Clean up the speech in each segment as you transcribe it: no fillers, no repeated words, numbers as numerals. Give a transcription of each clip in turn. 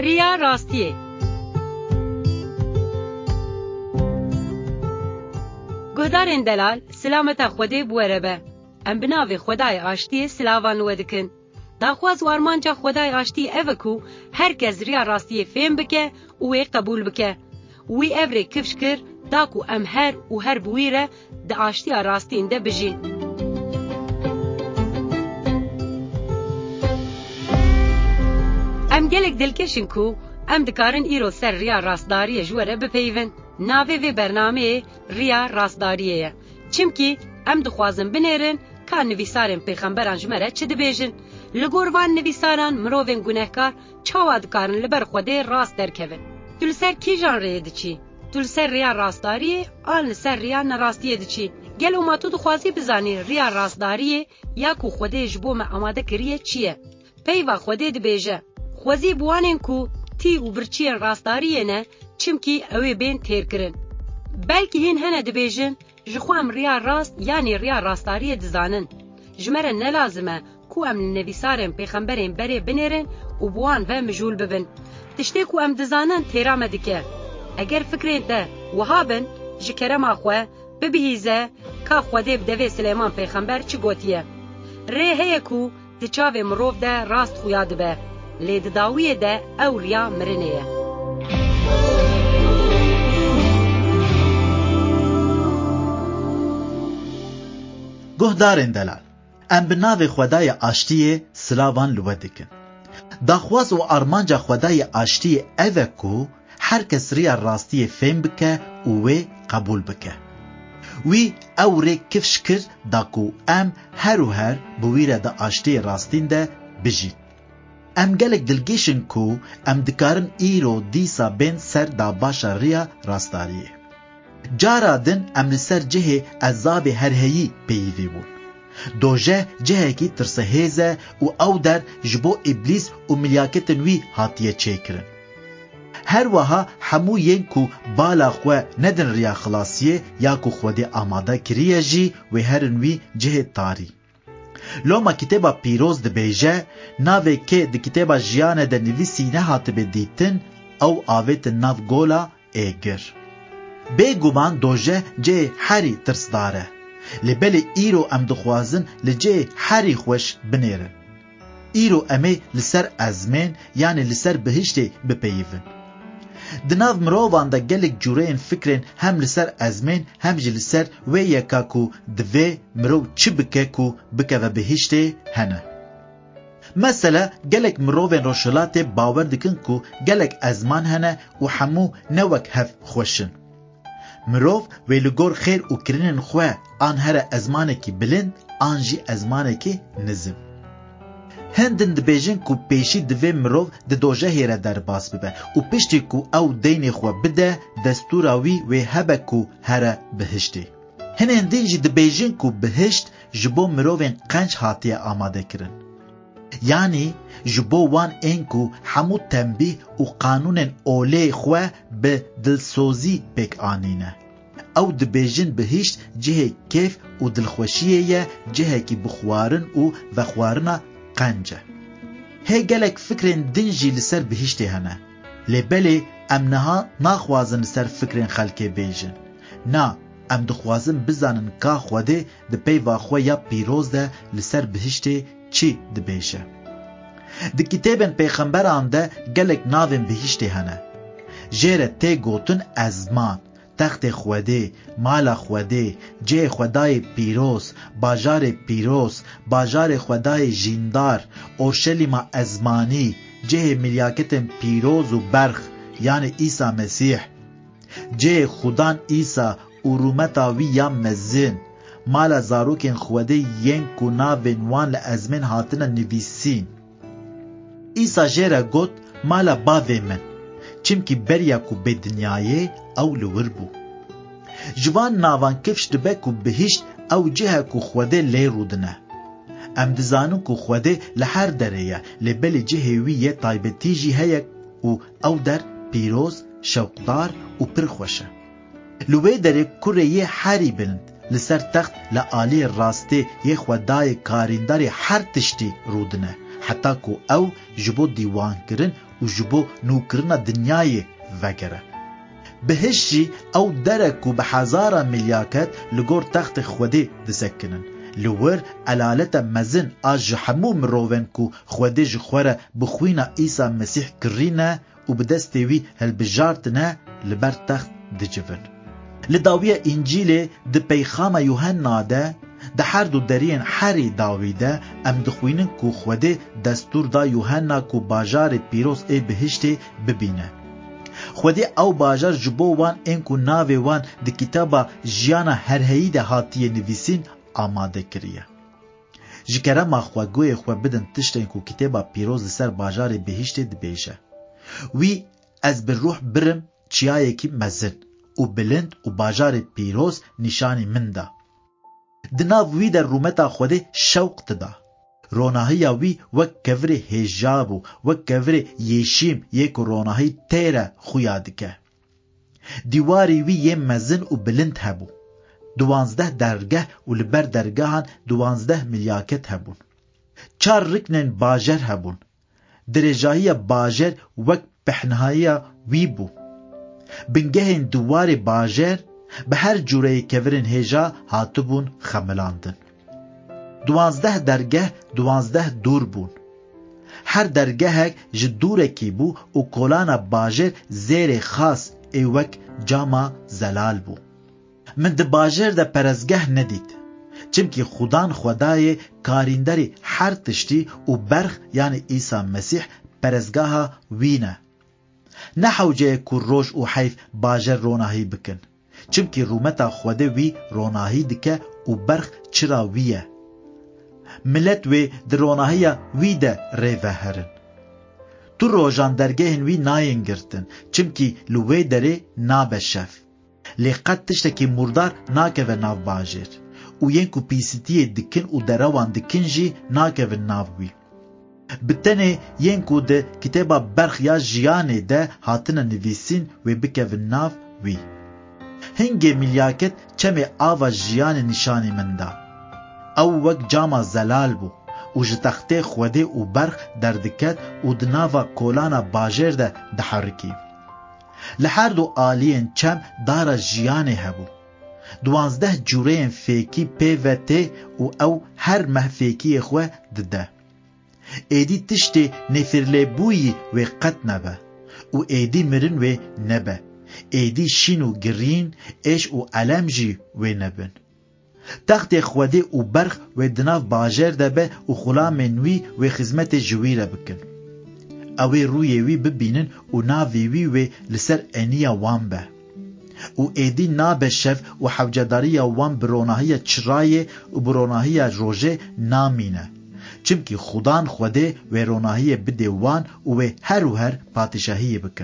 ریا راستیه. گهدارین دلال سلامت خوده بوره به. ام بناوی خدای آشتی سلاوان ودکن. داخواز وارمانجا خدای آشتی اوکو هر کس ریا راستیه فهم بکه وی قبول بکه. وی اوری کفش کر داکو ام هر بویره دا آشتی راستین ده بجی. ام گلک دلکشن کو ام دکارن ایرو سر ریا راستداری جوره بپیون. ناوی وی برنامه ریا راستداریه. چمکی ام دخوازن بنیرن که نویسارن پیغمبران جمره چه دبیجن. لگوروان نویساران مروین گناهکار چاوا دکارن لبر خوده راست درکوین. تول سر کی جان ریه دچی؟ تول سر ریا راستداریه آن سر ریا نراستیه دچی؟ گل او ما تو دخوازی بزانی ریا راستداریه یا کو خوده جبو ما آماده کریه چیه؟ پیوا خوده دبیجه. خوازی بوانن کو تی و برچی راستداریه نه چمکی اوی بین تیر کرن. بلکه هین هنه دبیجن جخوام ریا راست یعنی ریا راستداریه دزانن. جمره نلازمه کو ام نویسارن پیغمبرین بری بنیرن و بوان و مجول ببن. تشتی کو ام دزانن تیرامه دکه. اگر فکرین ده وهابن جکرم آخوه ببهیزه که خوده بدوی سلیمان پیغمبر چی گوتیه. ری هیه کو دچاوه مروف ده راست خویاد به. لید داویه ده او ریا مرنیه. گهدارین دلال ام بناوی خدای آشتی سلاوان لودکن. داخواز و ارمانجا خدای آشتی اوکو هر کس ریا راستی فهم بکه و وی قبول بکه. وی او ری کفش کر داکو ام هر بویره دا آشتی راستین ده بجید. ام گلک دلگیشن کو ام دکارن ایرو دیسا بین سر دا باشا ریا راستاریه. جارا دن ام لسر جه عذاب هر هیی پیوی بود. دوجه جه کی ترسه هیزه و او در جبو ابلیس و ملیاکتن وی هاتیه چیکرن. هر وها همو ین کو بالا خواه ندن ریا خلاصیه یا کو خوده آماده کریه جی و هرن وی جه تاری. لوما کتابا پیروز ده بیجه ناوه که ده کتابا جیانه ده نویسی نه هات بدیتن او آویت ناو گولا ایگر. بگومان دوجه جه هری ترس داره. لبل ایرو ام دخوازن لجه هری خوش بنیرن. ایرو امه لسر ازمین یعنی لسر بهشتی بپیون. دناو مروان دا گلک جورین فکرین هم لسر ازمین هم جی لسر و یکا کو دوی مرو چی بکه کو بکه و بهشتی هنه. مثلا گلک مروین روشلات باور دکن کو گلک ازمان هنه و همو نوک هف خوشن. مروف ویلگور خیر و کرنن خواه آن هر ازمانه کی بلند آن جی ازمانه کی نزم. هندن دبیجن کو پیشی دوی مروف ده دوجه هیره در باس ببه و پشتی کو او دین خواه بده دستوراوی و هبه کو هره بهشتی. هندن جی دبیجن کو بهشت جبو مروفین قنج هاتیه آماده کرن. یعنی جبو وان اینکو همو تنبیه و قانون اولی خواه به دلسوزی بک آنینه. او دبیجن بهشت جه کیف و دلخوشیه جه کی بخوارن و وخوارنا قنجه. هی گلک فکرین دنجی لسر بهشتی هنه. لبلی امنها ناخوازن لسر فکرین خلکه بیجن. نا ام دخوازن بزانن که خوده ده پیوا خواه یا پیروز ده لسر بهشتی چی دبیشه. ده کتابن پیغمبران ده گلک ناوین بهشتی هنه. جیره تی گوتن ازمان، تخت خوده، مال خوده، جه خدای پیروز، باجار پیروز، باجار خدای جیندار، اورشلیم ازمانی، جه ملیاکت پیروز و برخ یعنی عیسی مسیح، جه خدان عیسی ارومتا وی یا مزین، مال زاروکن خوده ین کنا ونوان لازمن هاتنا نویسین. عیسی جیره گوت مال باوی من، چمکی بریا کو به دنیای او لور بو. جوان ناوان کفش دبه کو بهشت او جهه کو خوده لی رودنه. ام دزانو کو خوده لحر دریه لبل جهه ویه تایبتی جی هیه او در پیروز شوقدار و پرخوشه. لوی داره کره یه حری بلند لسر تخت لآلی راسته یه خودای کارینداری هر تشتی رودنه. حتی کو او جبو دیوان کرن و جبو نوکرنا دنیای وگره. بهشی او درک و به هزارا ملیاکت لگور تخت خوده دسکنن. لور علالت مزن آج همو مروون کو خوده جخوره بخوینا عیسی مسیح کرینه و بدستوی هلبجارتنه لبر تخت دجون. لداویه انجیل ده پیخام یوحنا ده هر دو درین حری داویده ام دخوینن کو خوده دستور دا یوحنا کو باجار پیروز ای بهشت ببینه. خوده او باجار جبو وان این کو ناوی وان ده کتابا جیانا هر هایی ده هاتیه نویسین آماده کریه. جکره ما خواگوی خواه بدن تشتین کو کتابا پیروز سر باجار بهشت ده بیشه. وی از بر روح برم چیایی که مزن و بلند و باجار پیروز نشانی من ده. دناو وی در رومتا خوده شوق تدا. روناهی وی وک کور هجابو وک کور یشیم یک روناهی تیره خویاد که. دیواری وی یه مزن و بلند هبو. 12 درگه و لبر درگهان 12 ملیاکت هبون. 4 رکنن باجر هبون. درجاهی باجر وک پحنهایی وی بو. بنگهن دوار باجر به هر جوره کورن هجا هاتبون خملاندن. 12 درگه 12 دور بون. هر درگه جدوره کی بو و کلان باجر زیر خاص ایوک جاما زلال بو. من ده باجر ده پرزگه ندید. چمکی خودان خدای کاریندری هر تشتی و برخ یعنی عیسی مسیح پرزگاه وینه. نحوجه که روش و حیف باجر روناهی بکن. چمکی رومتا خوده وی روناهی دکه و برخ چرا ویه. ملت وی در روناهی وی ده ریوه هرن. تو روژان درگهن وی ناین گرتن. چمکی لوی داره نابشف. لیقت تشتکی مردار ناکه و ناو باجر. و ینکو پیسیتی دکن و دروان دکن جی ناکه و ناو وی. بتنه ینکو ده کتابا برخ یا جیانه ده هاتنه نویسین و بکه و ناو وی. هنگه ملیاکت چمه آوا جیان نشانی من دا. او وک جاما زلال بو و جتخته خوده و برخ دردکت و دناوا کولانا باجر ده دحرکی. لحر دو آلین چم دارا جیانه هبو. 12 جوره فیکی پیوته و او هر محفیکی خواه دده. ایدی تشتی نفرلی بویی و قط نبه و ایدی مرن و نبه. ایدی شین و گرین ایش و علم جی و نبن. تخت خوده و برخ و دناف باجر دبه و خلا منوی و خدمت جویره بکن. اوی روی وی ببینن و ناوی وی و لسر انیا وان به. و ایدی نابه شف و حوجداری وان بروناهی چرای و بروناهی روژه نامینه. چمکی خودان خوده و روناهی بده وان و هر و هر پادشاهی بکن.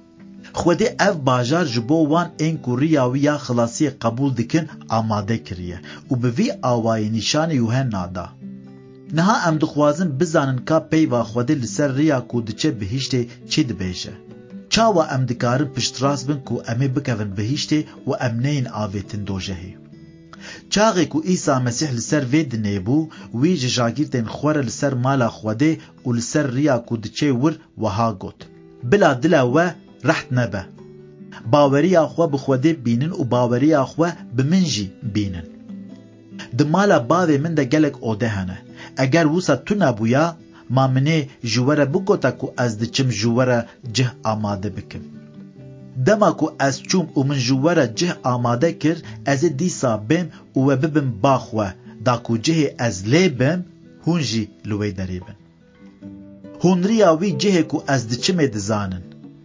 خوده اف باجار جبو وان این کوریاوی یا خلاصی قبول دکن آماده کریه و به وی آوای نشان یوحنا دا. نها ام دخوازن بزانن که پیوا خوده لسر ریا کودچه بهشته چه دبیشه. چاوا ام دکارن پشتراس بن کو امی بکون بهشته و امنین آویتن دوجهی. چاقی کو عیسی مسیح لسر وید نیبو وی جاگیرتن خوره لسر مالا خوده و لسر ریا کودچه ور وها گوت. بلا دلا و رحت نبه. باوری آخوا بخوده بینن و باوری آخوا بمنجی بینن. دمالا باوی من ده گلک اوده هنه. اگر وسا تو نبویا ما منه جووره بگوتا کو از دچم جووره جه آماده بکم. دما کو از چوم و من جووره جه آماده کر از دیسا بیم و ببم باخوه دا کو جه از لی بیم هونجی لوی دریبن. هون ریاوی جه کو از دچم دزانن.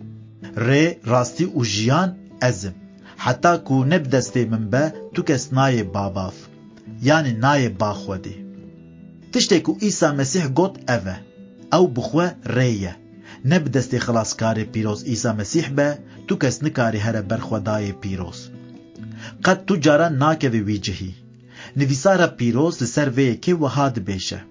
ری راستی و جیان ازم. حتی کو نبدسته من به تو کس نای باباف. یعنی نای باخوده. تشتی کو عیسی مسیح گوت اوه. او بخواه ریه. نبدسته خلاصکار پیروز عیسی مسیح به تو کس نکاری هر برخودای پیروز. قد تو جارا ناکوی ویجهی. نویسارا پیروز لسر ویه که وحاد بیشه.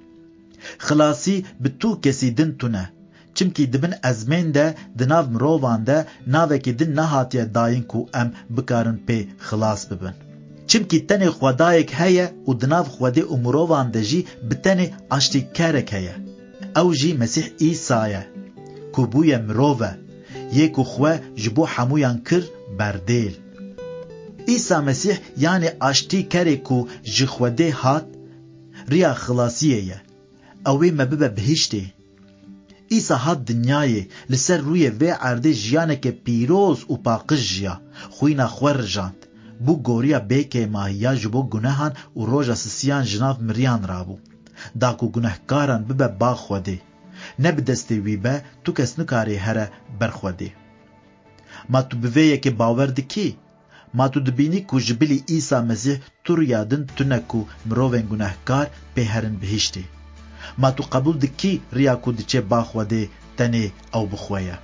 خلاصی به تو کسی دن تونه. چمکی دبن ازمین ده دناو مروان ده ناوکی دن نهاتیه داین کو ام بکارن پی خلاص ببن. چمکی تنی خودایک هیا و دناو خوده و مروان ده جی بتنی اشتی کرک هیا. او جی مسیح ایسایه کو بوی مروه یکو خو جبو حمویان کر بردیل. عیسی مسیح یعنی آشتی کری کو جخوده هات ریا خلاصیه اوی مببه بهشته. عیسی هات دنیای لسر روی و عرده جیانه که پیروز و پاقش جیا خوینا خور جاند بو گوریا بیکه ماهیا جبو گناهان و روژا سسیان جناب مریان رابو داکو گناهکاران ببه با خوده نبدسته وی به تو کس نکاری هره برخوده. ما تو بویه که باورد کی؟ ما تو دبینی کو جبلی عیسی مسیح تو ریادن تو نکو مروین گناهکار به هرن بهشته. ما تو قبول دکی ریا کو دچه با خوده تنه او بخویه.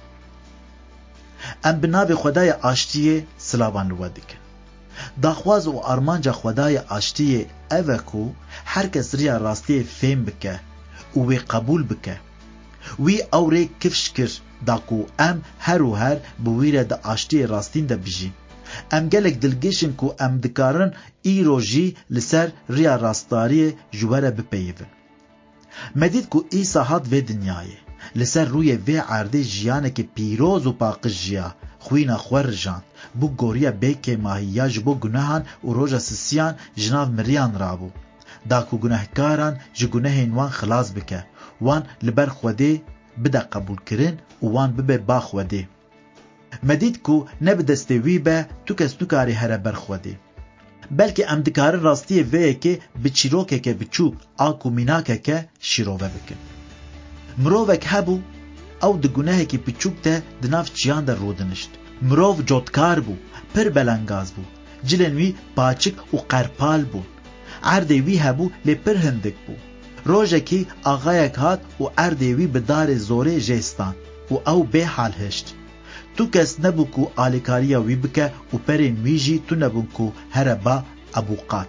ام بناو خدای آشتیه سلاوان لوا دکن. داخواز و ارمانجا خدای آشتیه اوه کو هر کس ریا راستی فهم بکه و وی قبول بکه. وی اوره کفش کر داکو ام هر و هر بویره دا آشتی راستین دا بجی. ام گلک دلگیشن کو ام دکارن ای روژی لسر ریا راستاری جواره بپیون. مدید کو عیسی هات و دنیای لسر روی و عرده جیانه که پیروز و پاقش جیا خوینا خور جان بو گوریا بیکه ماهیا جبو گناهان و روژا سسیان جناو مریان رابو داکو گناهکاران جگناهین وان خلاص بکه وان لبر خوده بده قبول کرن و وان ببه با خوده. مدید کو نبدسته وی به تو کس نکاری هره بر خوده بلکه ام دکار راستی وی که بچیروکه که بچوب آکو میناکه که شیروه بکن. مرووک هبو او ده گناه که بچوب ده دناف چیان در رودنشت. مروو جودکار بو پر بلنگاز بو جلن وی پاچک و قرپال بو عرده وی هبو لی پر هندک بو. روژه کی آغایک هات و عرده وی بدار زوره جستان و او به حال هشت. تو کس نبو کو آلیکاریا وی بکه و پرین ویجی تو نبو کو هر با ابوقات.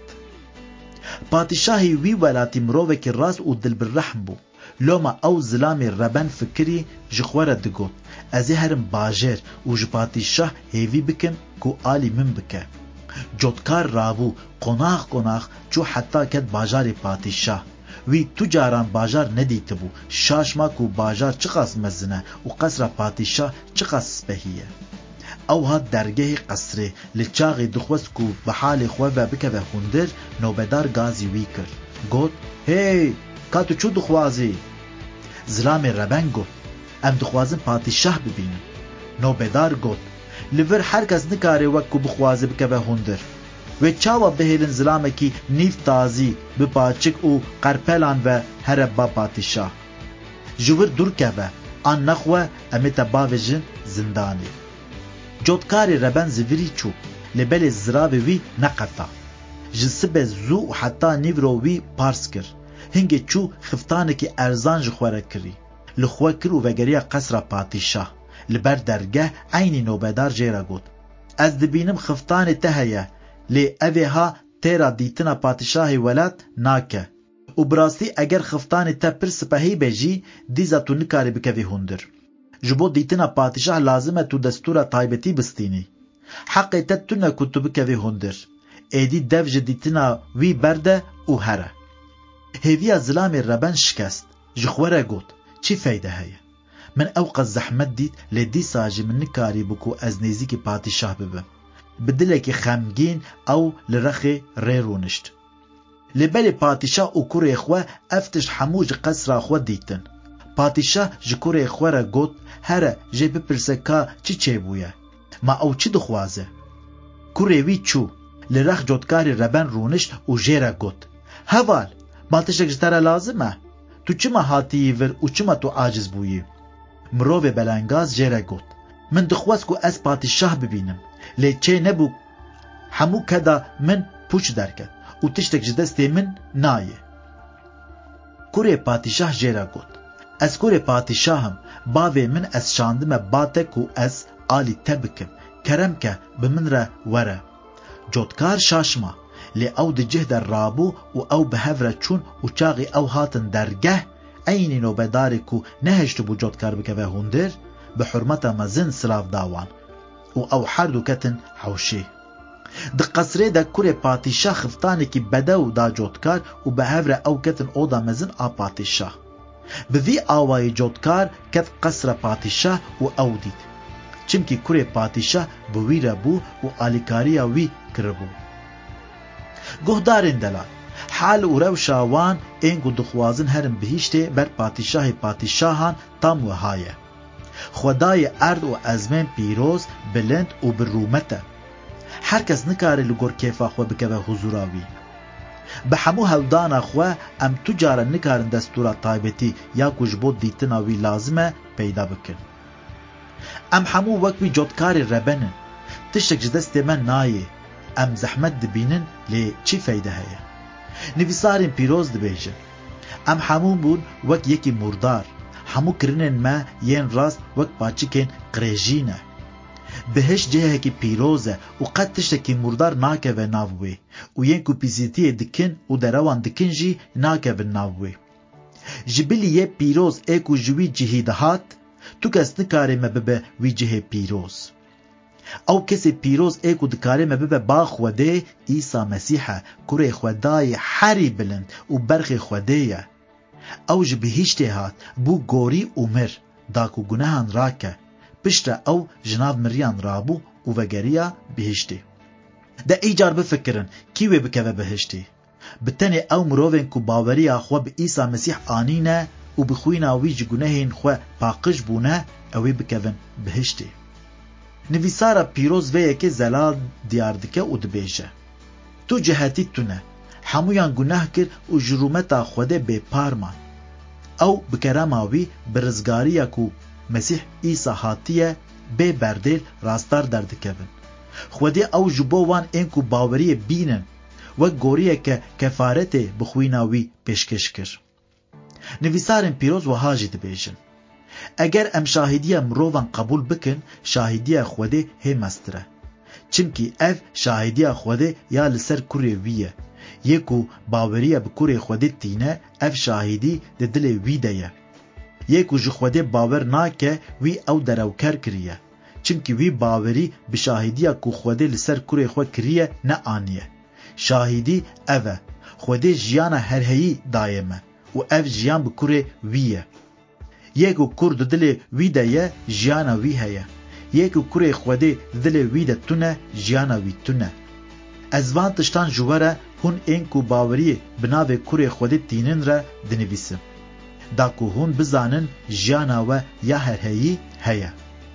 پادشاهی وی ولاتی مروه که راست و دل بالرحم بو لوما او ظلامی ربن فکری جخوره دگوت ازی هرم باجر و جپادشاه هیوی بکم کو آلی من بکه. جودکار راوو قناخ چو حتی کد باجار پادشاه وی تجاران باجار ندیت بو شاشما کو باجار چقاس مزنه و قصر پادشاه چقاس بهیه. او ها درگه قصره لچاقی دخوست کو بحال خواه بکه و خوندر نوبدار گازی وی کر گوت هی کاتو چو دخوازی؟ ظلام ربن گوت ام دخوازم پادشاه ببینم. نوبدار گوت لور هر کس نکاره وکو بخوازی بکه و خوندر و چاوا بهیلن ظلامه کی نیف تازی بپاچک و قرپلان و هر با پادشاه جور دور که و آن نخوه امیتا باوجن زندانی. جودکاری ربن زویری چو لبل زراوی وی نقطه جنسب زو و حتی نیورو وی پارس کر هنگی چو خفتانه کی ارزان جخوره کری لخوه کر و وگریا قصر پادشاه لبر درگه عینی نوبدار جیره گود از دبینم خفتانه تهیه لی اوه ها تیرا دیتنا پادشاهی ولد ناکه و براستی اگر خفتانه تا پر سپهی بجی دیزا تو نکاری بکوی هندر جبو دیتنا پادشاه لازمه تو دستور طایبتی بستینی حقی تا تو نکو تو بکوی هندر ایدی دفج دیتنا وی برده او هره هیویا ظلام ربن شکست جخوره گود چی فایده هیه؟ من اوقات زحمت دید لیدی ساجی من نکاری بکو از نیزی که پادشاه ببم بدلکی خمگین او لرخی ریرونشت لبلی پادشاه او کوری خواه افتش حموج قصر خواه دیتن پادشاه جکوری خواه را گوت هره جه بپرسه که چی بویه ما او چی دخوازه کوری وی چو لرخ جودکاری ربن رونشت و جه را گوت هوال مالتشک جتره لازمه تو چی ما هاتی ور و چی ما تو عاجز بویی مروه بلنگاز جه را گوت من دخواست که از پادشاه ببینم لی چه نبو همو کدا من پوچ درکد و تشتک جدستی من نایه. کوری پادشاه جیرا گود از کوری پادشاهم باوی من از شاندم باتک و از آلی تبکم کرم که بمن را وره. جودکار شاشما لی او ده جه در رابو و او به هفره چون و چاقی او هاتن درگه اینی نو بداری کو نهشتو بو جودکار بکه و هندر به حرمت مزن سلاف داوان و او حردو کتن حوشی. د قصره دا کوری پادشاه خفتانه کی بدو دا جودکار و به هفره او کتن او دا مزن آ پادشاه. بوی آوای جوتکار کت قصر پاتیشاه و او دید چمکی کوری پاتیشاه بوی ربو و آلیکاری وی کربو گهدارین دلال حال و رو شاوان اینگو دخوازن هرم بهیشته بر پاتیشاهان تام و هایه خدای ارد و ازمین پیروز بلند و برومته هر کس نکاره لگور کیفا خو بکه به حضوراوی به همو هودانا خو ام تجاره نکارن دستورا تایبتی یا کجبو دیتناوی لازمه پیدا بکن ام همو وکوی جوتکاری ربنن تشتک جدست من نایه ام زحمت دبینن لی چی فایده هیا نویسارین پیروز دبیجن ام همو بون وک یکی مردار همو کرنن ما ین راست وک پاچکن قریجینه بهش جهه کی پیروزه و قد تشتکی مردار ناکه و ناوی و ین کپیزیتی دکن و دروان دکن جی ناکه و ناوی جبلی یه پیروز ایکو جوی جهیدهات تو کس نکاره مببه وی جهه پیروز او کسی پیروز ایکو دکاره مببه با خوده ایسا مسیحه کره خودای حری بلند و برخ خوده او جبهیشته هات بو گوری عمر داکو گناهان راکه پشت او جناب مریان رابو و وگریا بهشتی ده ایجار بفکرن کیوی بکوه بهشتی بتنی او مروفن کو باوریا خو به عیسی مسیح آنینه و بخوینا ویج گناهین خو پاقش بونه اوی بکوون بهشتی نویسارا پیروز ویه که زلال دیاردکه و دبیجه تو جهتی تونه همویان گناه کر و جرومتا خوده به پارمان او بکرماوی برزگاریا کو مسیح عیسی هاتیه به بردل راستار دردکوون خودی او جبو وان اینکو باوری بینن و گوریه که کفارت بخویناوی پیشکش کر نویسارن پیروز و حاجی دبیجن اگر ام شاهدیه مروان قبول بکن شاهدیه خوده هم استره چمکی اف شاهدیه خوده یا لسر کوری ویه یکو باوریه بکوری خوده تینه اف شاهدی ده دل ویده یکو جو خوده باور ناکه وی او درو کر کریه چمکی وی باوری بشاهدیه کو خوده لسر کوری خود کریه نه آنیه شاهدی اوه خوده جیانا هر هی دایمه و اف جیان بکوری ویه یکو کور دل ویده یه جیانا وی هیه یکو کوری خوده دل ویده تونه جیانا وی تونه از وان تشتان جواره هون اینکو باوری بناوه کوری خوده تینن را دنویسم داکو هون بزانن جیانا و یا هر هی هیه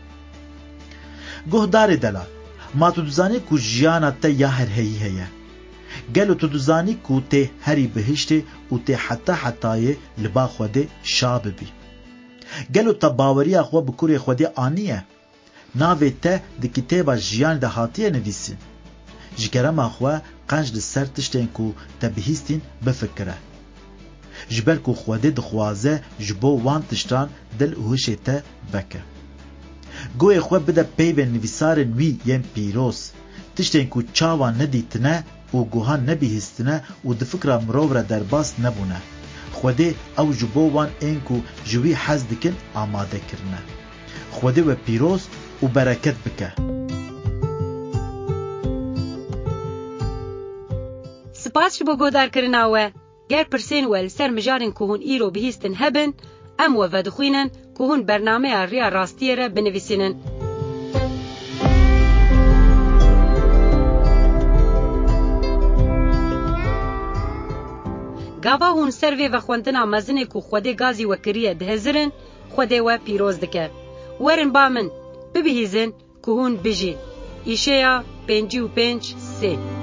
گهدار دلال ما تو دزانی کو جیانا تا یا هر هی هیه گلو تو دزانی کو ته هری بهشته و ته حتی لبا خوده شاب بی گلو تا باوریا خو بکوری خوده آنیه ناوه ته ده کتابا جیان ده هاتیه نویسین جگرم اخوه قنج ده سر تشتین کو تا بهیستین بفکره جبر کو خوده دخوازه جبو وان تشتان دل اوهشه ته بکه گوی خواه بده پیوه نویسارن وی یم پیروز تشتین کو چاوان ندیتنه و گوهان نبیهستنه و دفکر مروو را درباس نبونه خوده او جبو وان اینکو جوی حز دکن آماده کرنه خوده و پیروز و برکت بکه سپاس بو گودار کرناوه گر پرسین ول سر مجارن که هون ایرو بهیستن هبن ام و ودخوینن که هون برنامه ریا راستیه را بنویسینن گاوا هون سروی و خوندنا مزنه که خوده گازی و کریه دهزرن خوده و پیروز دکه ورن با من ببهیزن که هون بجی ایشیا 55 3